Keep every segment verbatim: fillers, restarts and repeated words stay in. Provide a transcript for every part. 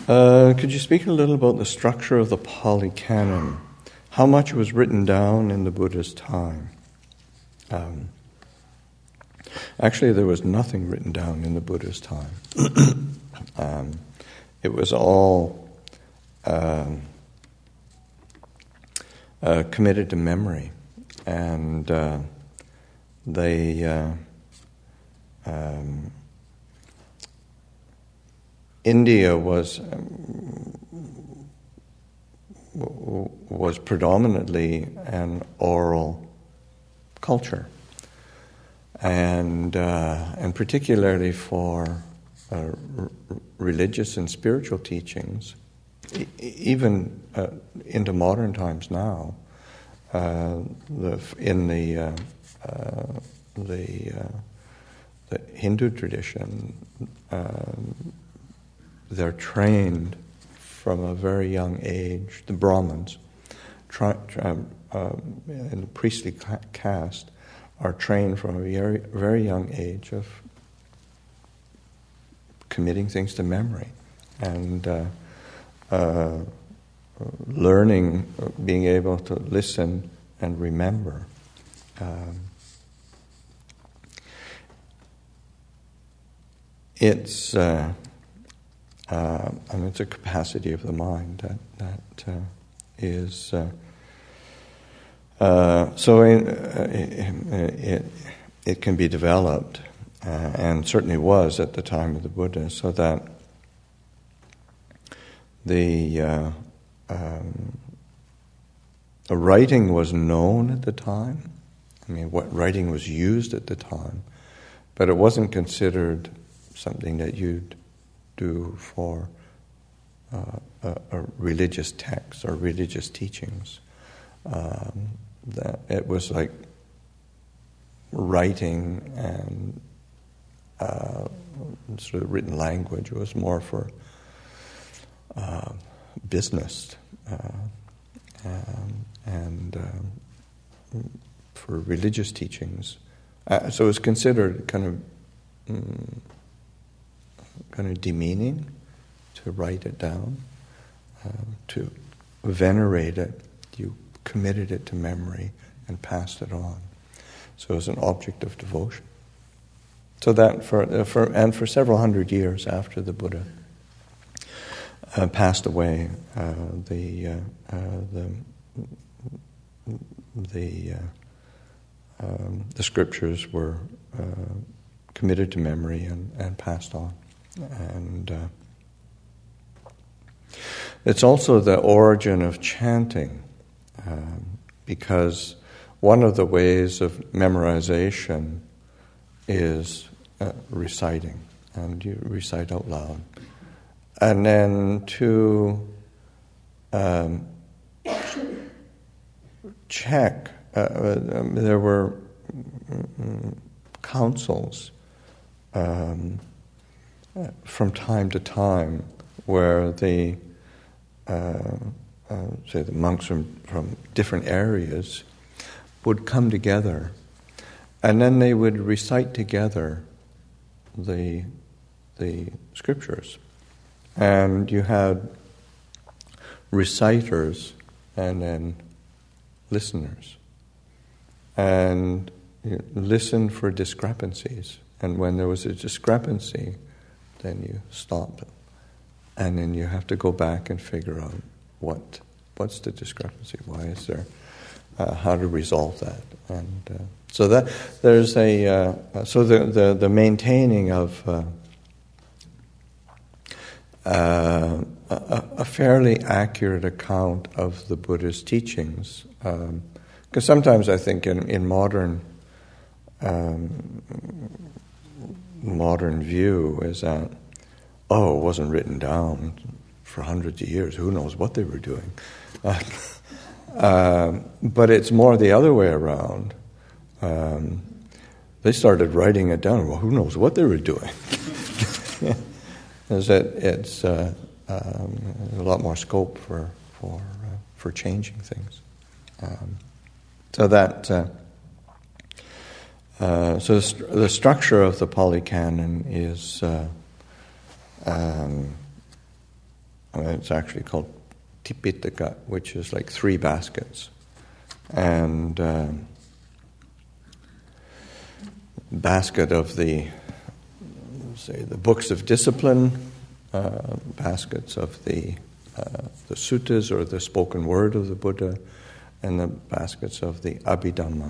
Uh, could you speak a little about the structure of the Pali Canon? How much was written down in the Buddha's time? Um, actually, there was nothing written down in the Buddha's time. um, it was all um, uh, committed to memory, and uh, they uh, um, India was um, was predominantly an oral culture, and uh, and particularly for uh, r- religious and spiritual teachings, e- even uh, into modern times now. Uh, the in the uh, uh, the uh, the Hindu tradition, um, they're trained from a very young age. The Brahmins, try, um, um, in the priestly caste, are trained from a very, very young age of committing things to memory and uh, uh, learning, being able to listen and remember. Um, it's uh, uh, I mean, it's a capacity of the mind that that uh, is uh, uh, so in, uh, it, it it can be developed, uh, and certainly was at the time of the Buddha, so that the uh, um, the writing was known at the time. I mean, what writing was used at the time, but it wasn't considered something that you'd do for uh, a, a religious text or religious teachings. Um, that it was like writing and uh, sort of written language was more for uh, business uh, um, and um, for religious teachings. Uh, so it was considered kind of mm, kind of demeaning to write it down, uh, to venerate it. You committed it to memory and passed it on. So it was an object of devotion. So that for uh, for and for several hundred years after the Buddha uh, passed away, uh, the uh, uh, the the uh, um, the scriptures were uh, committed to memory and, and passed on. And uh, it's also the origin of chanting, um, because one of the ways of memorization is uh, reciting, and you recite out loud. And then to um, check, uh, um, there were um, councils um, from time to time where the, uh, uh, say the monks from, from different areas would come together, and then they would recite together the the scriptures. And you had reciters and then listeners. And you listen for discrepancies. And when there was a discrepancy, then you stop. And then you have to go back and figure out what what's the discrepancy, why is there, uh, how to resolve that. And uh, so that there's a, uh, so the, the, the maintaining of uh, Uh, a, a fairly accurate account of the Buddha's teachings. Because um, sometimes I think in, in modern um, modern view is that, oh, it wasn't written down for hundreds of years. Who knows what they were doing? Uh, uh, but it's more the other way around. Um, they started writing it down. Well, who knows what they were doing? Is that it's uh, um, a lot more scope for for uh, for changing things. Um, so that uh, uh, so the, st- the structure of the Pali Canon is uh, um, it's actually called Tipitaka, which is like three baskets. And uh, basket of the, say, the books of discipline, uh, baskets of the uh, the suttas or the spoken word of the Buddha, and the baskets of the Abhidhamma,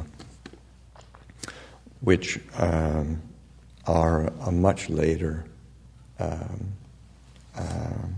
which um, are a much later um, um,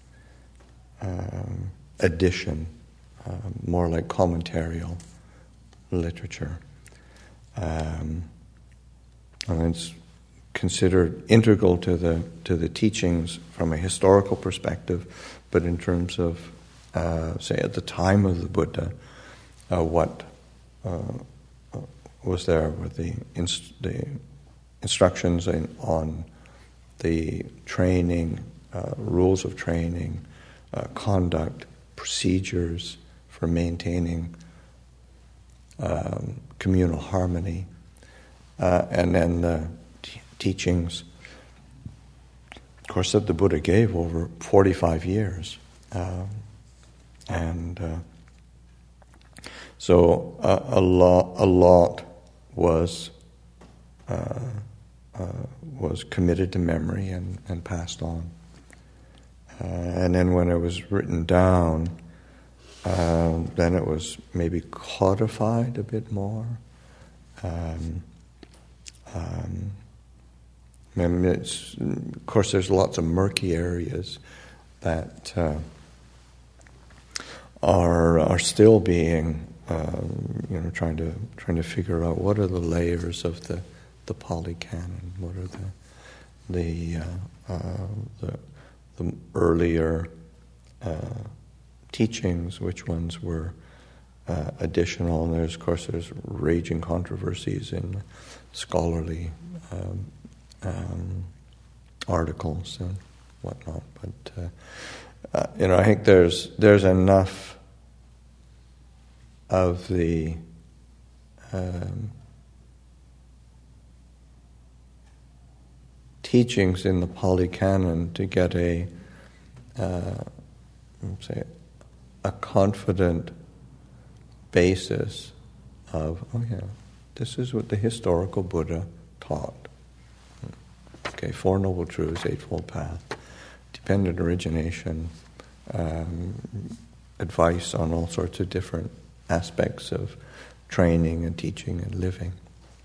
um, addition, um, more like commentarial literature. Um, and it's considered integral to the to the teachings from a historical perspective, but in terms of, uh, say, at the time of the Buddha, uh, what uh, was there with the inst- the instructions in, on the training, uh, rules of training, uh, conduct, procedures for maintaining um, communal harmony, uh, and then the t- teachings, of course, that the Buddha gave over forty-five years. Um, and uh, so uh, a lot, a lot was uh, uh, was committed to memory and, and passed on. Uh, and then when it was written down, uh, then it was maybe codified a bit more. Um, um, and it's, of course, there's lots of murky areas that uh, are are still being, um, you know, trying to trying to figure out what are the layers of the the Pali Canon, what are the the uh, uh, the, the earlier uh, teachings, which ones were uh, additional, and there's of course there's raging controversies in scholarly um, um, articles and whatnot. But uh, uh, you know, I think there's there's enough of the um, teachings in the Pali Canon to get a uh, say a confident basis of, oh yeah, this is what the historical Buddha taught. Okay, Four Noble Truths, Eightfold Path, dependent origination, um, advice on all sorts of different aspects of training and teaching and living.